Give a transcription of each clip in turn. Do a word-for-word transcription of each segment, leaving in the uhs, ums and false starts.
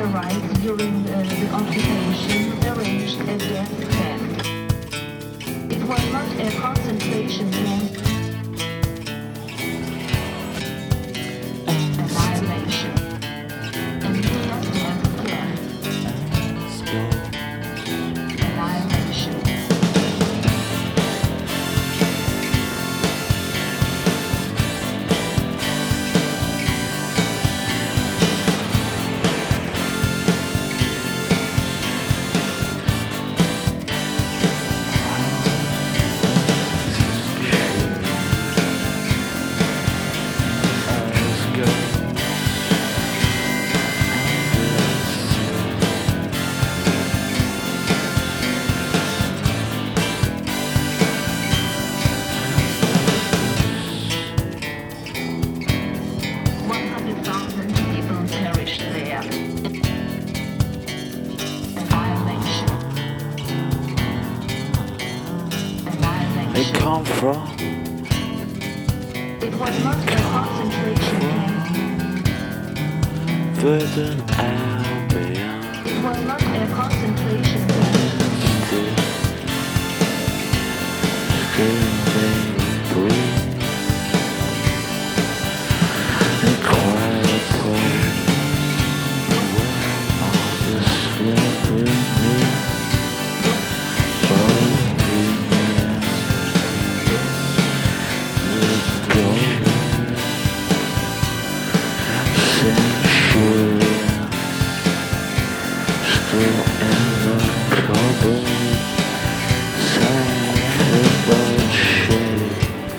arrived during uh, the occupation arranged a gas camp. It was not a concentration camp. Annihilation. A nuclear gas camp. Annihilation. one hundred thousand people perished there. Annihilation. They Annihilation. come from It was not a concentration camp. Virgin Albion. It was not a concentration camp. Still, still they breathe. They quiet cold. All the slippery meat. Oh, we miss the gold. Century. Still in the cupboard. Sanctified shade.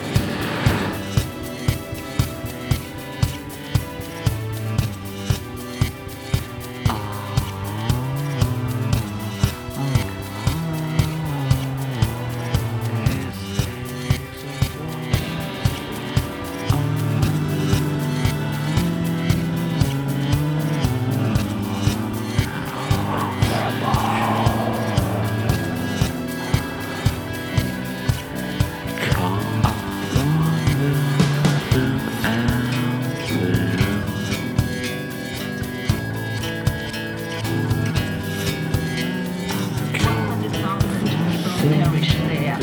one hundred thousand people perished there.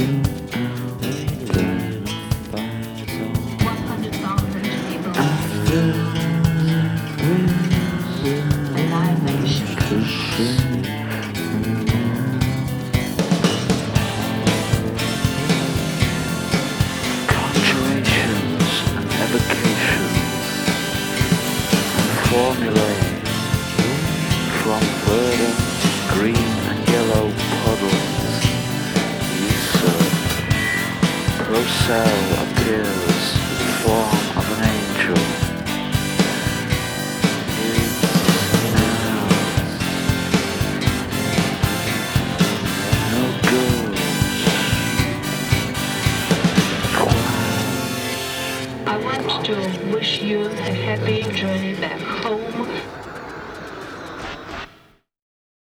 one hundred thousand people. Annihilation. Conjurations and evocations and formulae from verdant, green and yellow puddles. Usurp. Procell appears in the form of an angel. Is now no good. I want to wish you a happy journey back